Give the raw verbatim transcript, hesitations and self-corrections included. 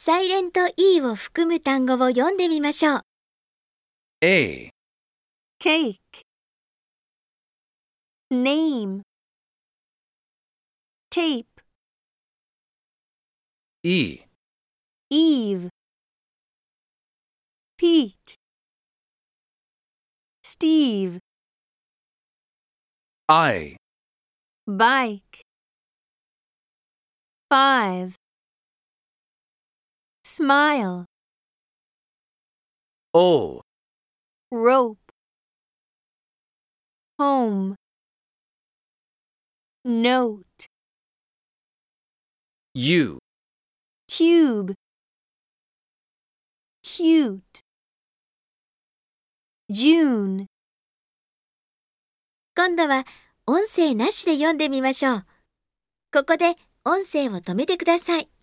サイレント E を含む単語を読んでみましょう。 A, cake, name, tape, E, Eve, Pete, Steve, I, bike, five, smile, O, rope, home, note, U, tube, cute, June. 今度は音声なしで読んでみましょう。ここで音声を止めてください。